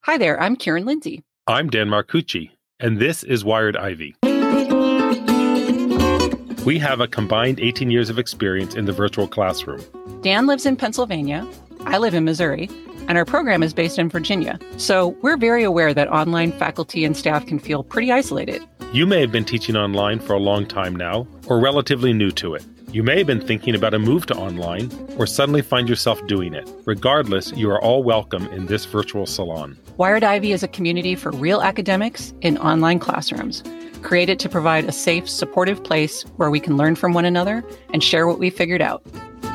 Hi there, I'm Kieran Lindsay. I'm Dan Marcucci, and this is Wired Ivy. We have a combined 18 years of experience in the virtual classroom. Dan lives in Pennsylvania, I live in Missouri, and our program is based in Virginia. So we're very aware that online faculty and staff can feel pretty isolated. You may have been teaching online for a long time now, or relatively new to it. You may have been thinking about a move to online, or suddenly find yourself doing it. Regardless, you are all welcome in this virtual salon. Wired Ivy is a community for real academics in online classrooms, created to provide a safe, supportive place where we can learn from one another and share what we figured out.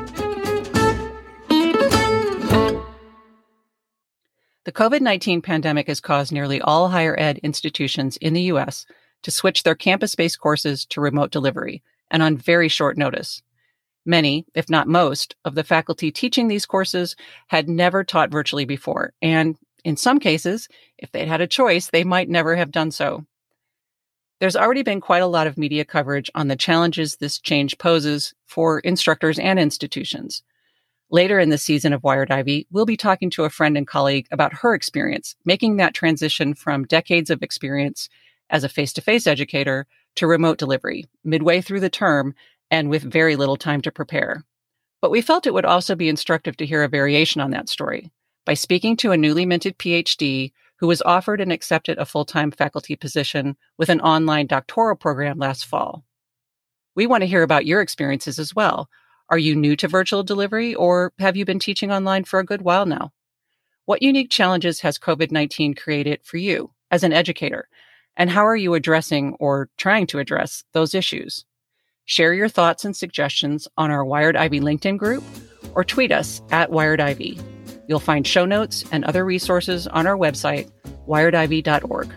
The COVID-19 pandemic has caused nearly all higher ed institutions in the U.S. to switch their campus-based courses to remote delivery, and on very short notice. Many, if not most, of the faculty teaching these courses had never taught virtually before, and in some cases, if they'd had a choice, they might never have done so. There's already been quite a lot of media coverage on the challenges this change poses for instructors and institutions. Later in the season of Wired Ivy, we'll be talking to a friend and colleague about her experience making that transition from decades of experience as a face-to-face educator to remote delivery, midway through the term and with very little time to prepare. But we felt it would also be instructive to hear a variation on that story by speaking to a newly minted PhD who was offered and accepted a full-time faculty position with an online doctoral program last fall. We want to hear about your experiences as well. Are you new to virtual delivery, or have you been teaching online for a good while now? What unique challenges has COVID-19 created for you as an educator? And how are you addressing or trying to address those issues? Share your thoughts and suggestions on our Wired Ivy LinkedIn group or tweet us at Wired Ivy. You'll find show notes and other resources on our website, wiredivy.org.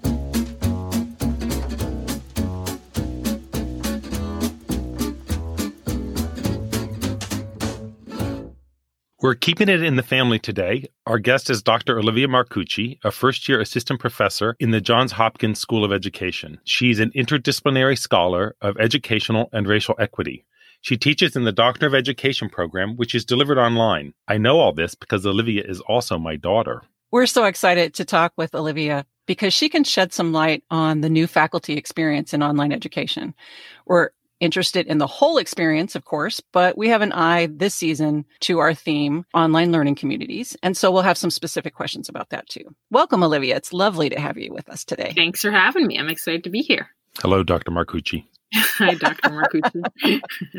We're keeping it in the family today. Our guest is Dr. Olivia Marcucci, a first-year assistant professor in the Johns Hopkins School of Education. She's an interdisciplinary scholar of educational and racial equity. She teaches in the Doctor of Education program, which is delivered online. I know all this because Olivia is also my daughter. We're so excited to talk with Olivia because she can shed some light on the new faculty experience in online education. We're interested in the whole experience, of course, but we have an eye this season to our theme, online learning communities. And so we'll have some specific questions about that too. Welcome, Olivia. It's lovely to have you with us today. Thanks for having me. I'm excited to be here. Hello, Dr. Marcucci. Hi, Dr. Marcucci.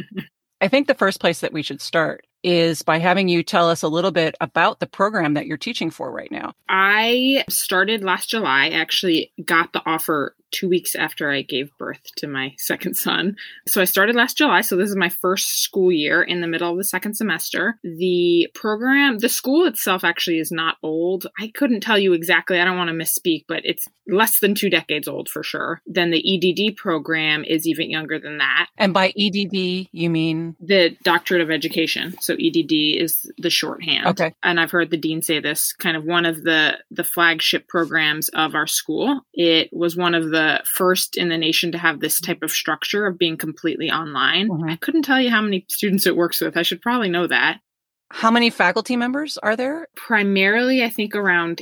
I think the first place that we should start is by having you tell us a little bit about the program that you're teaching for right now. I started last July. I actually got the offer 2 weeks after I gave birth to my second son. So I started last July. So this is my first school year in the middle of the second semester. The program, the school itself actually is not old. I couldn't tell you exactly. I don't want to misspeak, but it's less than 2 decades old for sure. Then the EDD program is even younger than that. And by EDD, you mean? The Doctorate of Education. So EDD is the shorthand. Okay. And I've heard the dean say this, kind of one of the flagship programs of our school. It was one of the first in the nation to have this type of structure of being completely online. Mm-hmm. I couldn't tell you how many students it works with. I should probably know that. How many faculty members are there? Primarily, I think around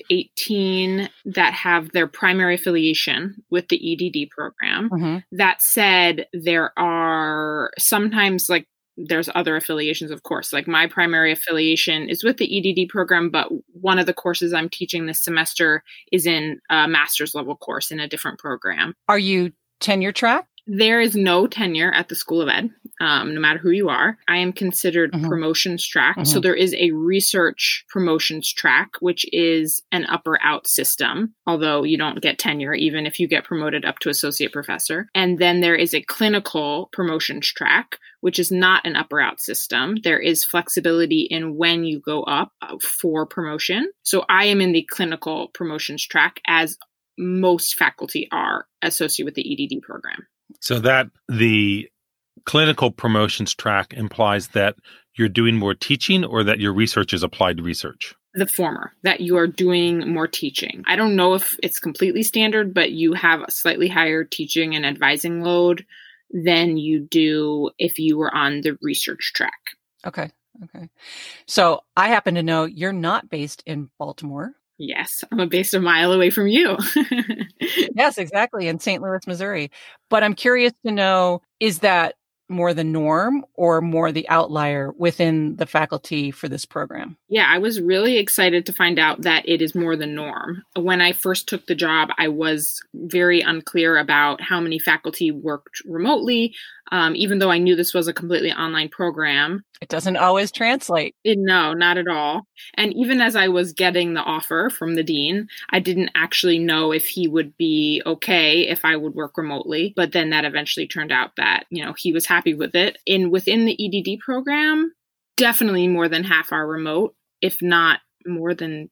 18 that have their primary affiliation with the EDD program. Mm-hmm. That said, there are sometimes there's other affiliations, of course. Like my primary affiliation is with the EDD program, but one of the courses I'm teaching this semester is in a master's level course in a different program. Are you tenure track? There is no tenure at the School of Ed, no matter who you are. I am considered promotions track. So there is a research promotions track, which is an up or out system, although you don't get tenure even if you get promoted up to associate professor. And then there is a clinical promotions track, which is not an up or out system. There is flexibility in when you go up for promotion. So I am in the clinical promotions track, as most faculty are associated with the EDD program. So that the clinical promotions track implies that you're doing more teaching or that your research is applied research? The former, that you are doing more teaching. I don't know if it's completely standard, but you have a slightly higher teaching and advising load than you do if you were on the research track. Okay. So I happen to know you're not based in Baltimore. Yes, I'm based a mile away from you. Yes, exactly, in St. Louis, Missouri. But I'm curious to know, is that more the norm or more the outlier within the faculty for this program? Yeah, I was really excited to find out that it is more the norm. When I first took the job, I was very unclear about how many faculty worked remotely, even though I knew this was a completely online program. It doesn't always translate. No, not at all. And even as I was getting the offer from the dean, I didn't actually know if he would be okay if I would work remotely. But then that eventually turned out that, he was happy with it. Within the EDD program, definitely more than half are remote, if not more than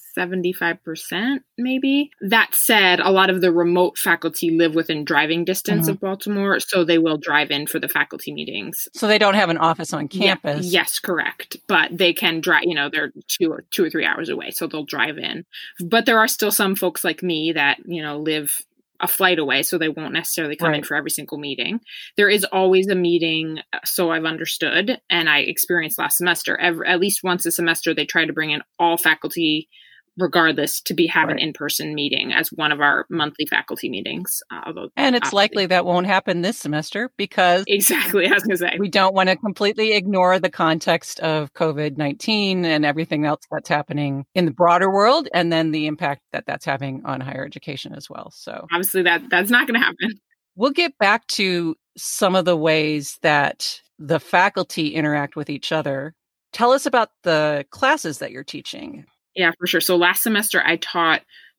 75%, maybe. That said, a lot of the remote faculty live within driving distance of Baltimore, so they will drive in for the faculty meetings. So they don't have an office on campus. Yes, correct. But they can drive, they're 2 or 3 hours away, so they'll drive in. But there are still some folks like me that, live a flight away, so they won't necessarily come in for every single meeting. There is always a meeting, so I've understood, and I experienced last semester. At least once a semester, they try to bring in all faculty regardless to have an in-person meeting as one of our monthly faculty meetings. And it's likely that won't happen this semester because exactly, I was going to say, we don't want to completely ignore the context of COVID-19 and everything else that's happening in the broader world, and then the impact that that's having on higher education as well. So obviously that's not going to happen. We'll get back to some of the ways that the faculty interact with each other. Tell us about the classes that you're teaching. Yeah, for sure. So last semester, I taught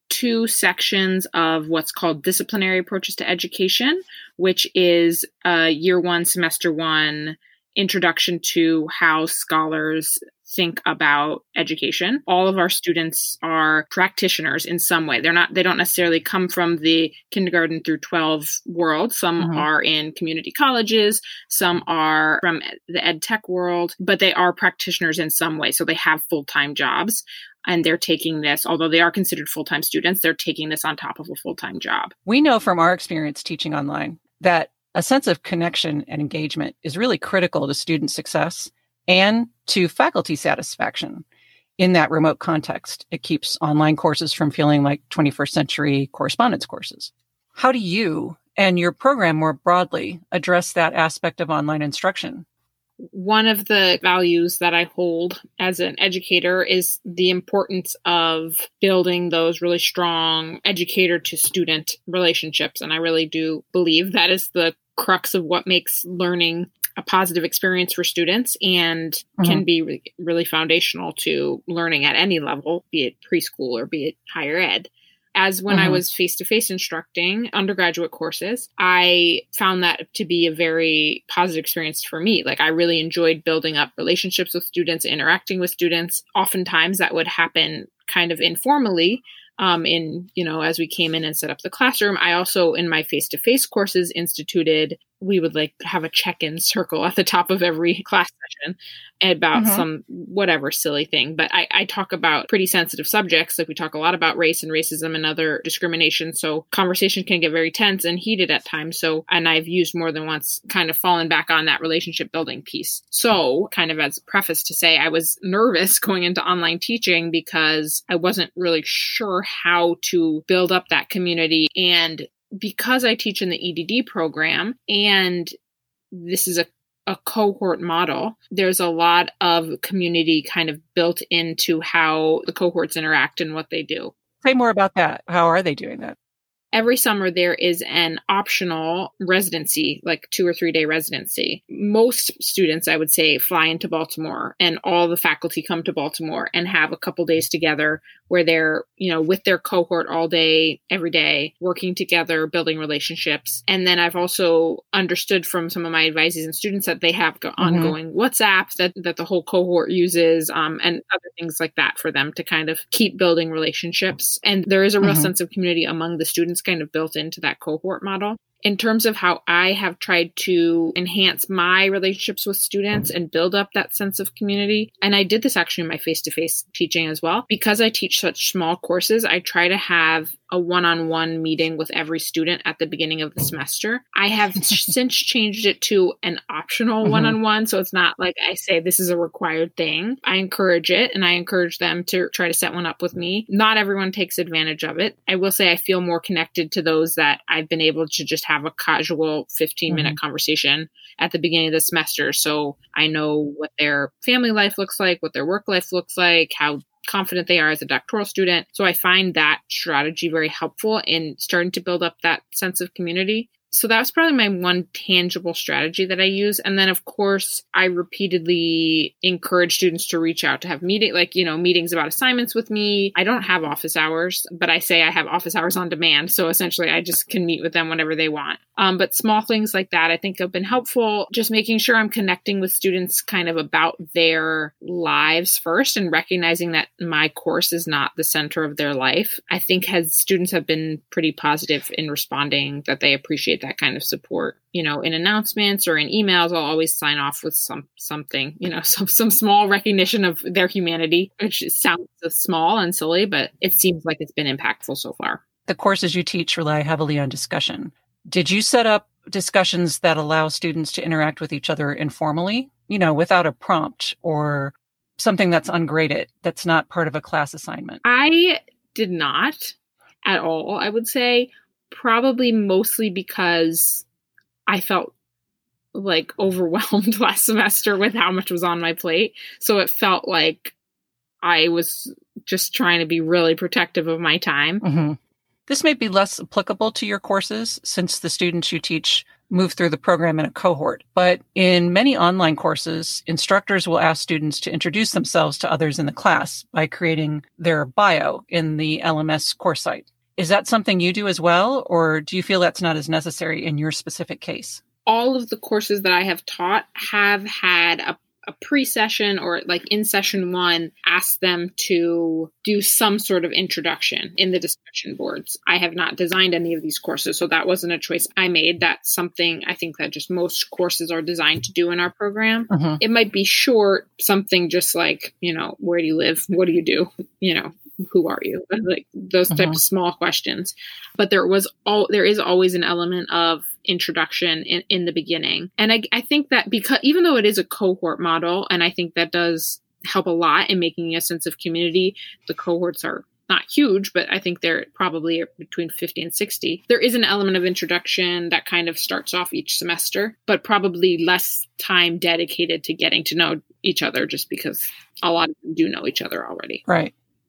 2 sections of what's called disciplinary approaches to education, which is year 1, semester 1, introduction to how scholars think about education. All of our students are practitioners in some way. They don't necessarily come from the kindergarten through 12 world. Some are in community colleges, some are from the ed tech world, but they are practitioners in some way. So they have full-time jobs. And they're taking this, although they are considered full-time students, they're taking this on top of a full-time job. We know from our experience teaching online that a sense of connection and engagement is really critical to student success and to faculty satisfaction in that remote context. It keeps online courses from feeling like 21st century correspondence courses. How do you and your program more broadly address that aspect of online instruction? One of the values that I hold as an educator is the importance of building those really strong educator to student relationships. And I really do believe that is the crux of what makes learning a positive experience for students and can be really foundational to learning at any level, be it preschool or be it higher ed. As when I was face-to-face instructing undergraduate courses, I found that to be a very positive experience for me. Like, I really enjoyed building up relationships with students, interacting with students. Oftentimes that would happen kind of informally. As we came in and set up the classroom. I also, in my face-to-face courses, we would have a check-in circle at the top of every class session about some whatever silly thing. But I talk about pretty sensitive subjects. Like, we talk a lot about race and racism and other discrimination. So conversation can get very tense and heated at times. And I've used more than once kind of fallen back on that relationship building piece. So kind of as a preface to say, I was nervous going into online teaching because I wasn't really sure how to build up that community. And because I teach in the EDD program, and this is a cohort model, there's a lot of community kind of built into how the cohorts interact and what they do. Say more about that. How are they doing that? Every summer there is an optional residency, like 2 or 3 day residency. Most students, I would say, fly into Baltimore, and all the faculty come to Baltimore and have a couple days together where they're, with their cohort all day, every day, working together, building relationships. And then I've also understood from some of my advisees and students that they have ongoing WhatsApp that the whole cohort uses, and other things like that for them to kind of keep building relationships. And there is a real sense of community among the students kind of built into that cohort model. In terms of how I have tried to enhance my relationships with students and build up that sense of community, and I did this actually in my face-to-face teaching as well. Because I teach such small courses, I try to have a one-on-one meeting with every student at the beginning of the semester. I have since changed it to an optional one-on-one, so it's not like I say this is a required thing. I encourage it, and I encourage them to try to set one up with me. Not everyone takes advantage of it. I will say I feel more connected to those that I've been able to just have a casual 15-minute conversation at the beginning of the semester. So I know what their family life looks like, what their work life looks like, how confident they are as a doctoral student. So I find that strategy very helpful in starting to build up that sense of community. So that was probably my one tangible strategy that I use. And then, of course, I repeatedly encourage students to reach out to have meetings about assignments with me. I don't have office hours, but I say I have office hours on demand. So essentially, I just can meet with them whenever they want. But small things like that, I think have been helpful. Just making sure I'm connecting with students kind of about their lives first and recognizing that my course is not the center of their life. I think students have been pretty positive in responding that they appreciate that kind of support. In announcements or in emails, I'll always sign off with something, some small recognition of their humanity, which sounds small and silly, but it seems like it's been impactful so far. The courses you teach rely heavily on discussion. Did you set up discussions that allow students to interact with each other informally, without a prompt or something that's ungraded, that's not part of a class assignment? I did not at all, I would say. Probably mostly because I felt like overwhelmed last semester with how much was on my plate. So it felt like I was just trying to be really protective of my time. This may be less applicable to your courses since the students you teach move through the program in a cohort. But in many online courses, instructors will ask students to introduce themselves to others in the class by creating their bio in the LMS course site. Is that something you do as well, or do you feel that's not as necessary in your specific case? All of the courses that I have taught have had a pre-session or like in session one, ask them to do some sort of introduction in the discussion boards. I have not designed any of these courses, so that wasn't a choice I made. That's something I think that just most courses are designed to do in our program. It might be short, something just like, where do you live? What do you do? Who are you? Like those types of small questions. But there is always an element of introduction in the beginning. And I think that because even though it is a cohort model, and I think that does help a lot in making a sense of community, the cohorts are not huge, but I think they're probably between 50 and 60. There is an element of introduction that kind of starts off each semester, but probably less time dedicated to getting to know each other just because a lot of them do know each other already. Right.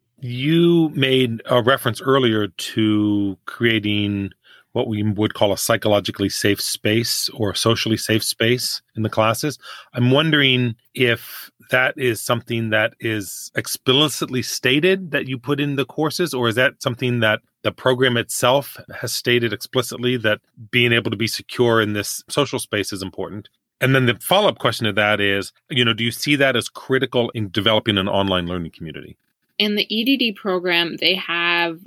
You made a reference earlier to creating what we would call a psychologically safe space or socially safe space in the classes. I'm wondering if that is something that is explicitly stated that you put in the courses, or is that something that the program itself has stated explicitly that being able to be secure in this social space is important? And then the follow-up question to that is, do you see that as critical in developing an online learning community? In the EDD program, they have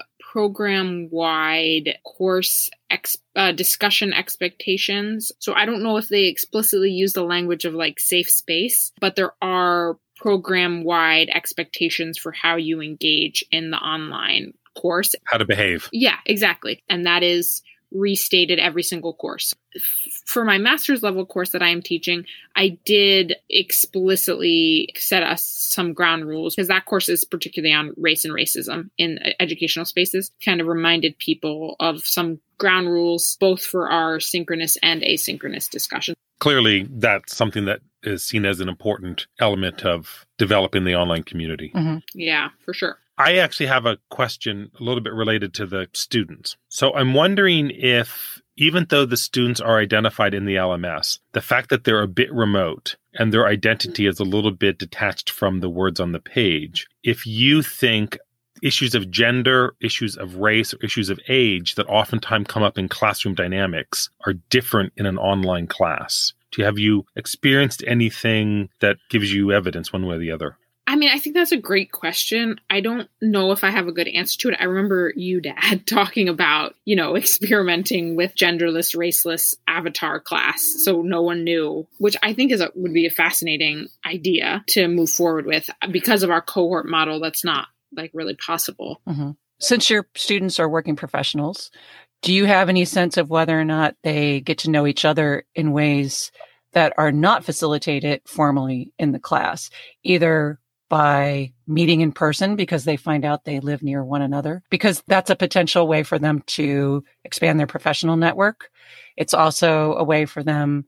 program-wide course discussion expectations. So I don't know if they explicitly use the language of like safe space, but there are program-wide expectations for how you engage in the online course. How to behave. Yeah, exactly. And that is restated every single course. For my master's level course that I am teaching, I did explicitly set us some ground rules because that course is particularly on race and racism in educational spaces, kind of reminded people of some ground rules, both for our synchronous and asynchronous discussion. Clearly, that's something that is seen as an important element of developing the online community. Yeah, for sure. I actually have a question a little bit related to the students. So I'm wondering if, even though the students are identified in the LMS, the fact that they're a bit remote and their identity is a little bit detached from the words on the page, if you think issues of gender, issues of race, or issues of age that oftentimes come up in classroom dynamics are different in an online class. Have you experienced anything that gives you evidence one way or the other? I mean, I think that's a great question. I don't know if I have a good answer to it. I remember you, Dad, talking about, experimenting with genderless, raceless avatar class. So no one knew, which I think would be a fascinating idea to move forward with. Because of our cohort model, that's not really possible. Mm-hmm. Since your students are working professionals, do you have any sense of whether or not they get to know each other in ways that are not facilitated formally in the class, either by meeting in person because they find out they live near one another, because that's a potential way for them to expand their professional network. It's also a way for them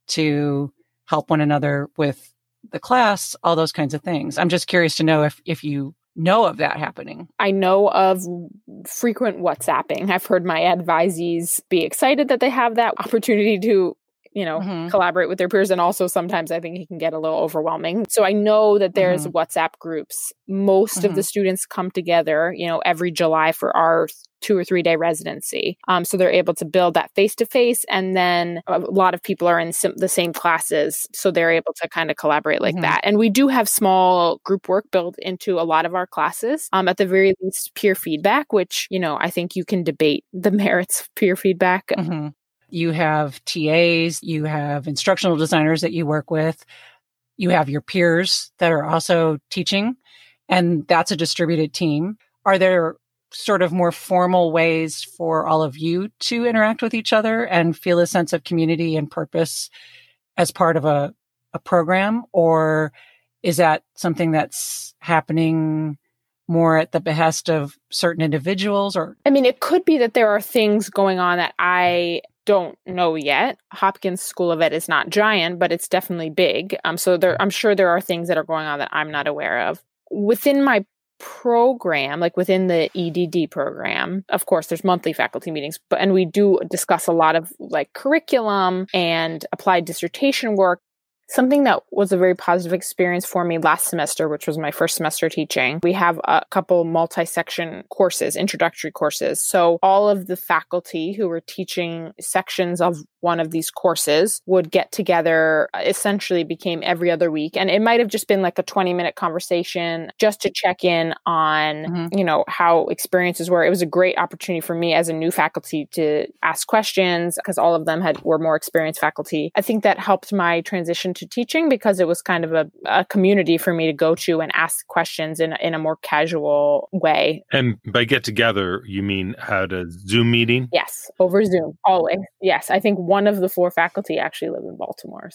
to help one another with the class, all those kinds of things. I'm just curious to know if you know of that happening. I know of frequent WhatsApping. I've heard my advisees be excited that they have that opportunity to collaborate with their peers. And also sometimes I think it can get a little overwhelming. So I know that there's WhatsApp groups. Most of the students come together, every July for our 2 or 3 day residency. So they're able to build that face-to-face. And then a lot of people are in the same classes. So they're able to kind of collaborate like that. And we do have small group work built into a lot of our classes. At the very least, peer feedback, which, I think you can debate the merits of peer feedback. You have TAs, you have instructional designers that you work with, you have your peers that are also teaching, and that's a distributed team. Are there sort of more formal ways for all of you to interact with each other and feel a sense of community and purpose as part of a program? Or is that something that's happening more at the behest of certain individuals? Or I mean, it could be that there are things going on that I don't know yet. Hopkins School of Ed is not giant, but it's definitely big. So I'm sure there are things that are going on that I'm not aware of. Within my program, like within the EDD program, of course, there's monthly faculty meetings, and we do discuss a lot of curriculum and applied dissertation work. Something that was a very positive experience for me last semester, which was my first semester teaching, we have a couple multi-section courses, introductory courses. So all of the faculty who were teaching sections of one of these courses would get together, essentially became every other week. And it might have just been like a 20-minute conversation just to check in on, how experiences were. It was a great opportunity for me as a new faculty to ask questions because all of them were more experienced faculty. I think that helped my transition to teaching because it was kind of a community for me to go to and ask questions in a more casual way. And by get together, you mean had a Zoom meeting? Yes, over Zoom, always. Yes, I think one of the 4 faculty actually live in Baltimore.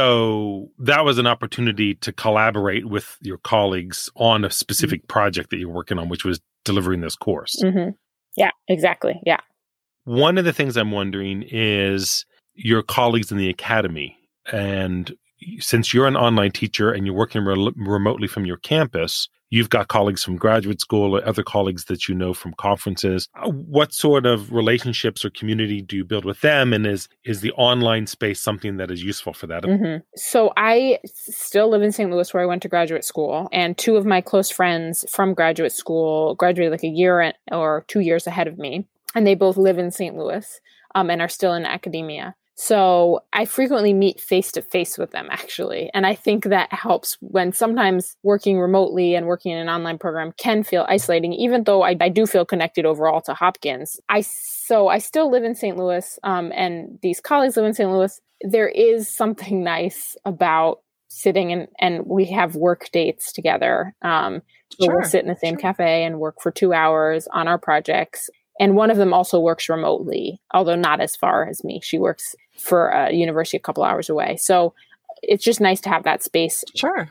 So that was an opportunity to collaborate with your colleagues on a specific project that you're working on, which was delivering this course. Yeah, exactly. Yeah. One of the things I'm wondering is your colleagues in the academy. And since you're an online teacher and you're working remotely from your campus, you've got colleagues from graduate school or other colleagues that you know from conferences. What sort of relationships or community do you build with them? And is the online space something that is useful for that? So I still live in St. Louis where I went to graduate school. And 2 of my close friends from graduate school graduated like a year or 2 years ahead of me. And they both live in St. Louis and are still in academia. So I frequently meet face-to-face with them, actually. And I think that helps when sometimes working remotely and working in an online program can feel isolating, even though I do feel connected overall to Hopkins. So I still live in St. Louis, and these colleagues live in St. Louis. There is something nice about sitting and we have work dates together. So we'll sit in the same cafe and work for 2 hours on our projects. And one of them also works remotely, although not as far as me. She works for a university a couple hours away. So it's just nice to have that space. Sure.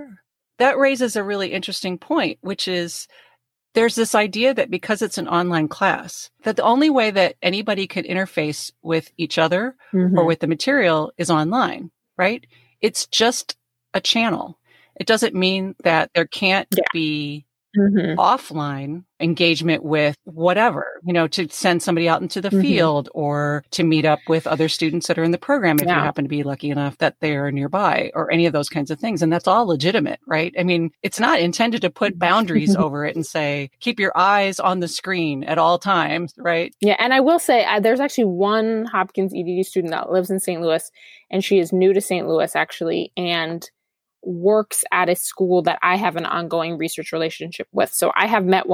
That raises a really interesting point, which is there's this idea that because it's an online class, that the only way that anybody could interface with each other or with the material is online, right? It's just a channel. It doesn't mean that there can't be offline engagement with whatever, to send somebody out into the field or to meet up with other students that are in the program if you happen to be lucky enough that they're nearby or any of those kinds of things. And that's all legitimate, right? I mean, it's not intended to put boundaries over it and say, keep your eyes on the screen at all times, right? Yeah. And I will say there's actually one Hopkins EDD student that lives in St. Louis, and she is new to St. Louis, actually. And works at a school that I have an ongoing research relationship with. So I have met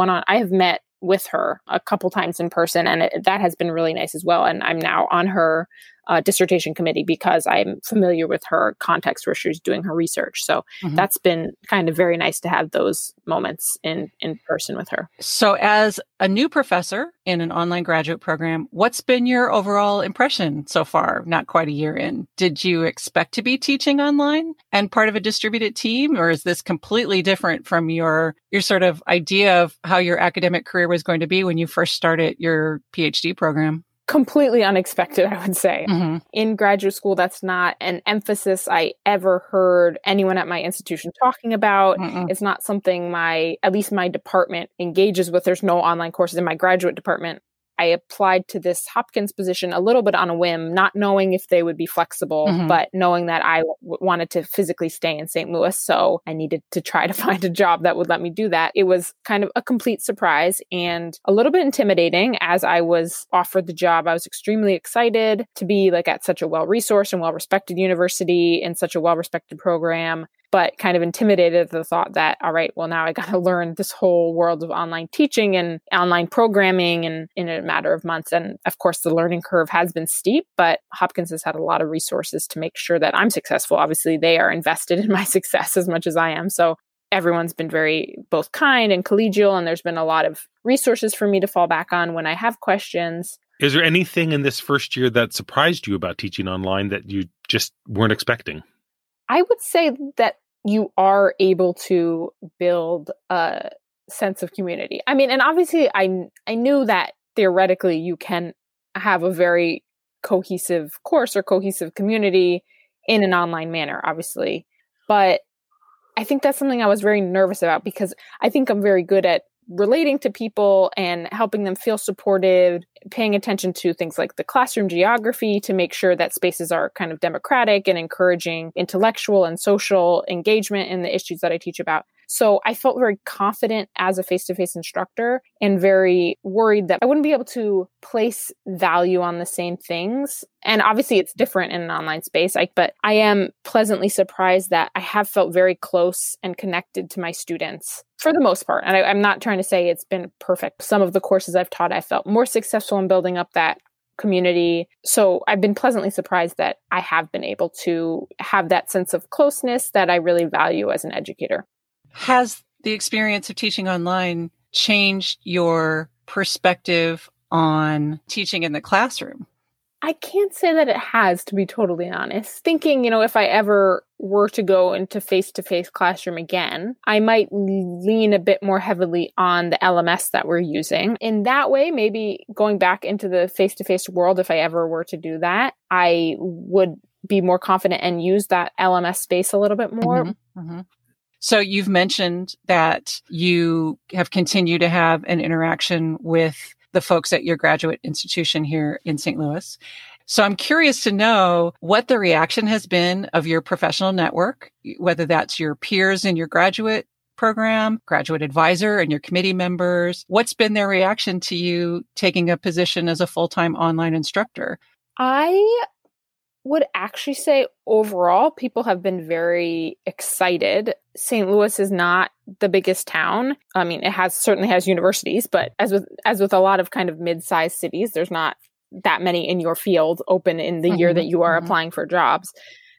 with her a couple times in person, and that has been really nice as well. And I'm now on her dissertation committee because I'm familiar with her context where she's doing her research. So that's been kind of very nice to have those moments in person with her. So as a new professor in an online graduate program, what's been your overall impression so far, not quite a year in? Did you expect to be teaching online and part of a distributed team, or is this completely different from your sort of idea of how your academic career was going to be when you first started your PhD program? Completely unexpected, I would say. In graduate school, that's not an emphasis I ever heard anyone at my institution talking about. It's not something at least my department engages with. There's no online courses in my graduate department. I applied to this Hopkins position a little bit on a whim, not knowing if they would be flexible, but knowing that I wanted to physically stay in St. Louis. So I needed to try to find a job that would let me do that. It was kind of a complete surprise and a little bit intimidating. As I was offered the job, I was extremely excited to be at such a well-resourced and well-respected university in such a well-respected program, but kind of intimidated at the thought that, all right, well, now I got to learn this whole world of online teaching and online programming in a matter of months. And of course, the learning curve has been steep, but Hopkins has had a lot of resources to make sure that I'm successful. Obviously, they are invested in my success as much as I am. So everyone's been very both kind and collegial, and there's been a lot of resources for me to fall back on when I have questions. Is there anything in this first year that surprised you about teaching online that you just weren't expecting? I would say that you are able to build a sense of community. I mean, and obviously I knew that theoretically you can have a very cohesive course or cohesive community in an online manner, obviously. But I think that's something I was very nervous about because I think I'm very good at relating to people and helping them feel supported, paying attention to things like the classroom geography to make sure that spaces are kind of democratic and encouraging intellectual and social engagement in the issues that I teach about. So I felt very confident as a face-to-face instructor and very worried that I wouldn't be able to place value on the same things. And obviously it's different in an online space, but I am pleasantly surprised that I have felt very close and connected to my students for the most part. And I'm not trying to say it's been perfect. Some of the courses I've taught, I felt more successful in building up that community. So I've been pleasantly surprised that I have been able to have that sense of closeness that I really value as an educator. Has the experience of teaching online changed your perspective on teaching in the classroom? I can't say that it has, to be totally honest. Thinking, if I ever were to go into face-to-face classroom again, I might lean a bit more heavily on the LMS that we're using. In that way, maybe going back into the face-to-face world, if I ever were to do that, I would be more confident and use that LMS space a little bit more. So you've mentioned that you have continued to have an interaction with the folks at your graduate institution here in St. Louis. So I'm curious to know what the reaction has been of your professional network, whether that's your peers in your graduate program, graduate advisor, and your committee members. What's been their reaction to you taking a position as a full-time online instructor? I would actually say overall, people have been very excited. St. Louis is not the biggest town. I mean, it certainly has universities, but as with a lot of kind of mid-sized cities, there's not that many in your field open in the year that you are applying for jobs.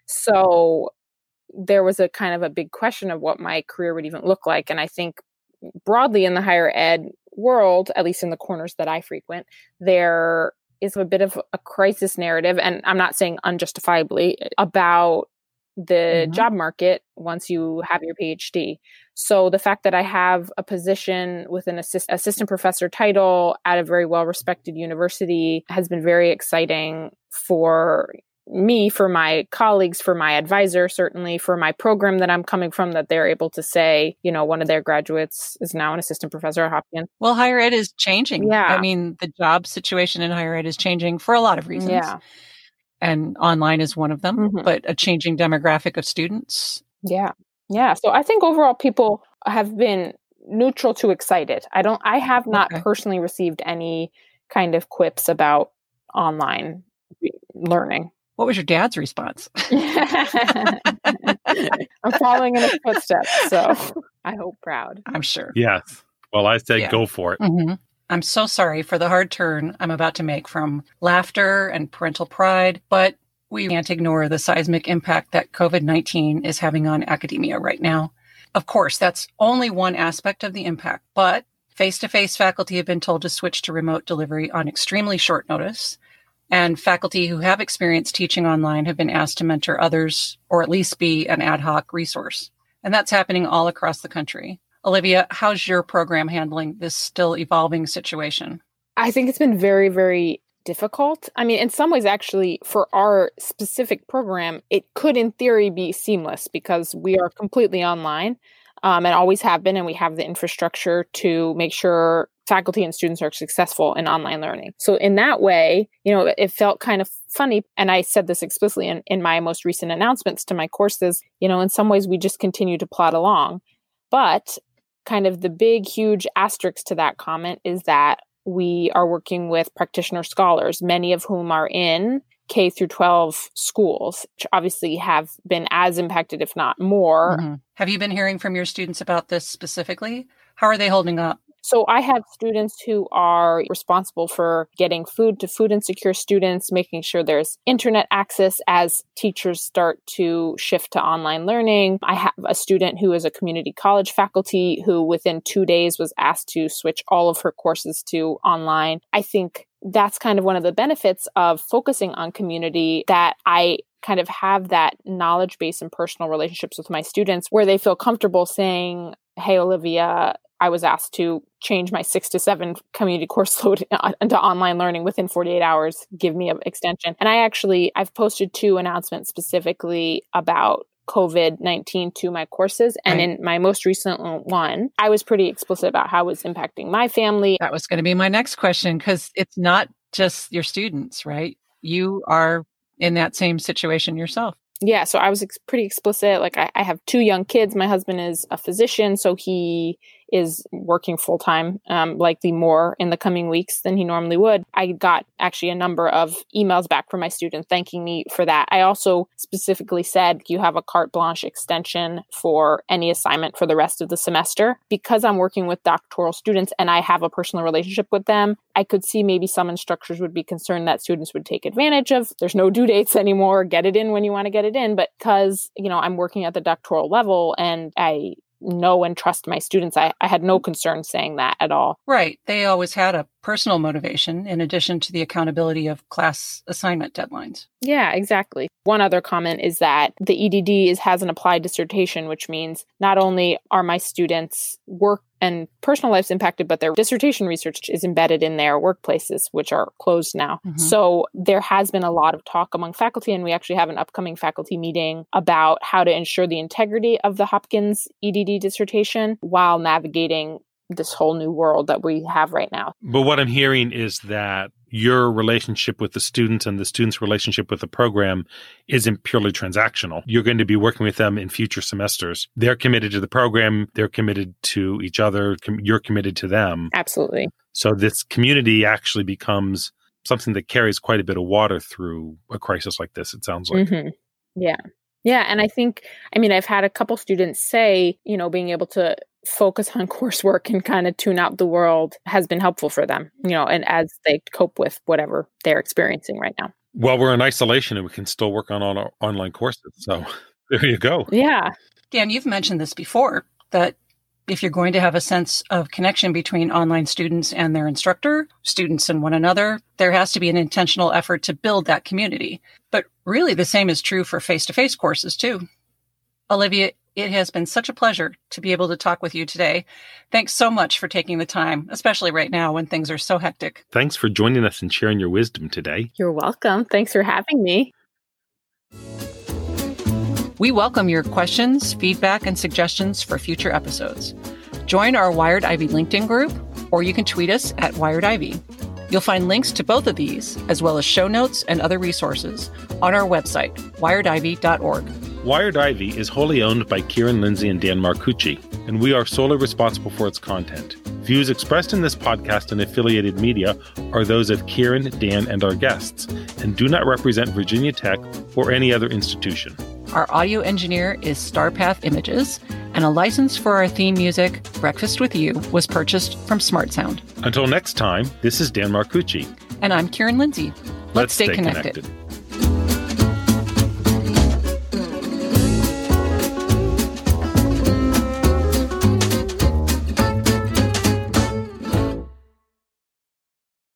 So there was a kind of a big question of what my career would even look like. And I think broadly in the higher ed world, at least in the corners that I frequent, there is a bit of a crisis narrative, and I'm not saying unjustifiably, about the job market once you have your PhD. So the fact that I have a position with an assistant professor title at a very well-respected university has been very exciting for me, for my colleagues, for my advisor, certainly for my program that I'm coming from, that they're able to say, one of their graduates is now an assistant professor at Hopkins. Well, higher ed is changing. Yeah. I mean, the job situation in higher ed is changing for a lot of reasons. Yeah. And online is one of them, but a changing demographic of students. Yeah. Yeah. So I think overall people have been neutral to excited. I have not personally received any kind of quips about online learning. What was your dad's response? I'm following in his footsteps, so I hope proud. I'm sure. Yes. Well, I say go for it. Mm-hmm. I'm so sorry for the hard turn I'm about to make from laughter and parental pride, but we can't ignore the seismic impact that COVID-19 is having on academia right now. Of course, that's only one aspect of the impact, but face-to-face faculty have been told to switch to remote delivery on extremely short notice. And faculty who have experience teaching online have been asked to mentor others or at least be an ad hoc resource. And that's happening all across the country. Olivia, how's your program handling this still evolving situation? I think it's been very, very difficult. I mean, in some ways, actually, for our specific program, it could in theory be seamless because we are completely online and always have been, and we have the infrastructure to make sure faculty and students are successful in online learning. So in that way, it felt kind of funny. And I said this explicitly in my most recent announcements to my courses, in some ways we just continue to plod along. But kind of the big, huge asterisk to that comment is that we are working with practitioner scholars, many of whom are in K through 12 schools, which obviously have been as impacted, if not more. Mm-hmm. Have you been hearing from your students about this specifically? How are they holding up? So I have students who are responsible for getting food to food insecure students, making sure there's internet access as teachers start to shift to online learning. I have a student who is a community college faculty who within 2 days was asked to switch all of her courses to online. I think that's kind of one of the benefits of focusing on community, that I kind of have that knowledge base and personal relationships with my students where they feel comfortable saying, hey, Olivia, I was asked to change my 6 to 7 community course load into online learning within 48 hours. Give me an extension. And I've posted 2 announcements specifically about COVID-19 to my courses. And in my most recent one, I was pretty explicit about how it was impacting my family. That was going to be my next question, because it's not just your students, right? You are in that same situation yourself. Yeah, so I was pretty explicit. Like I have 2 young kids. My husband is a physician, so he is working full-time, likely more in the coming weeks than he normally would. I got actually a number of emails back from my students thanking me for that. I also specifically said, you have a carte blanche extension for any assignment for the rest of the semester. Because I'm working with doctoral students and I have a personal relationship with them, I could see maybe some instructors would be concerned that students would take advantage of, there's no due dates anymore, get it in when you want to get it in. But because, I'm working at the doctoral level and I know and trust my students, I had no concern saying that at all. Right. They always had a personal motivation in addition to the accountability of class assignment deadlines. Yeah, exactly. One other comment is that the EDD has an applied dissertation, which means not only are my students' work and personal lives impacted, but their dissertation research is embedded in their workplaces, which are closed now. Mm-hmm. So there has been a lot of talk among faculty, and we actually have an upcoming faculty meeting about how to ensure the integrity of the Hopkins EDD dissertation while navigating this whole new world that we have right now. But what I'm hearing is that your relationship with the students and the students' relationship with the program isn't purely transactional. You're going to be working with them in future semesters. They're committed to the program. They're committed to each other. You're committed to them. Absolutely. So this community actually becomes something that carries quite a bit of water through a crisis like this, it sounds like. Mm-hmm. Yeah. Yeah. And I've had a couple students say, being able to focus on coursework and kind of tune out the world has been helpful for them, and as they cope with whatever they're experiencing right now. Well, we're in isolation and we can still work on all our online courses. So there you go. Yeah. Dan, you've mentioned this before, that if you're going to have a sense of connection between online students and their instructor, students and one another, there has to be an intentional effort to build that community. But really the same is true for face-to-face courses too. Olivia, it has been such a pleasure to be able to talk with you today. Thanks so much for taking the time, especially right now when things are so hectic. Thanks for joining us and sharing your wisdom today. You're welcome. Thanks for having me. We welcome your questions, feedback, and suggestions for future episodes. Join our Wired Ivy LinkedIn group, or you can tweet us at Wired Ivy. You'll find links to both of these, as well as show notes and other resources, on our website, wiredivy.org. Wired Ivy is wholly owned by Kieran Lindsay and Dan Marcucci, and we are solely responsible for its content. Views expressed in this podcast and affiliated media are those of Kieran, Dan, and our guests, and do not represent Virginia Tech or any other institution. Our audio engineer is Starpath Images, and a license for our theme music, Breakfast with You, was purchased from Smart Sound. Until next time, this is Dan Marcucci. And I'm Kieran Lindsay. Let's stay connected.